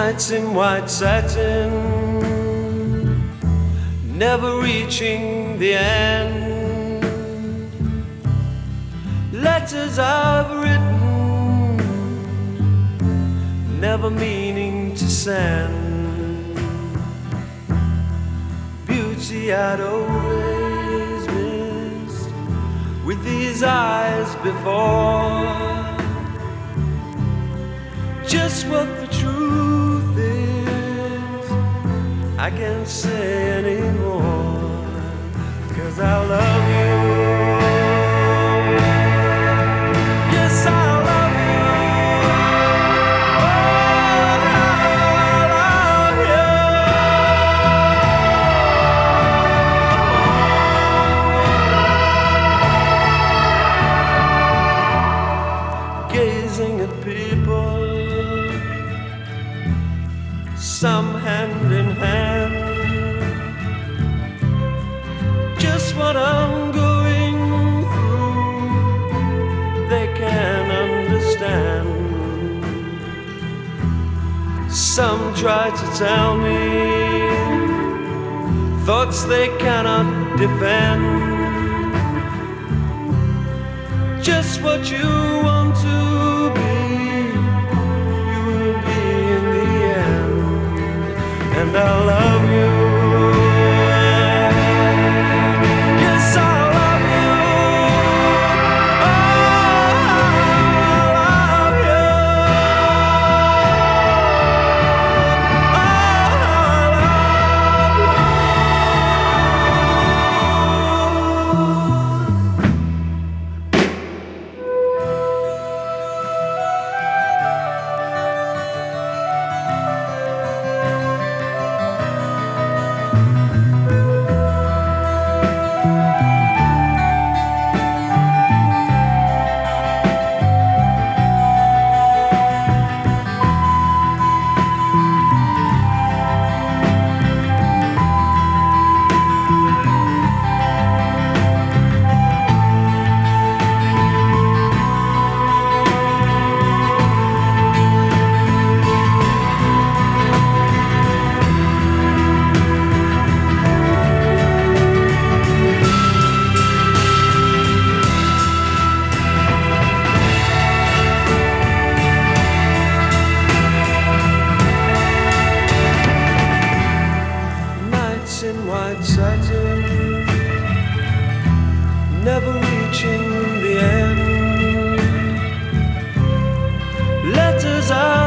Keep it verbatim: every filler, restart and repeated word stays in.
Nights in white satin, never reaching the end. Letters I've written, never meaning to send. Beauty I'd always missed with these eyes before. Just what the truth is, I can't say anymore, 'cause I love you. Yes, I love you. Oh, I love you. Gazing at people, some hand in hand, just what I'm going through, they can understand. Some try to tell me thoughts they cannot defend. Just what you want to be, you will be in the end. And I love you. Yes, I love you. Oh, I love you. Oh, in white satin, never reaching the end. Letters are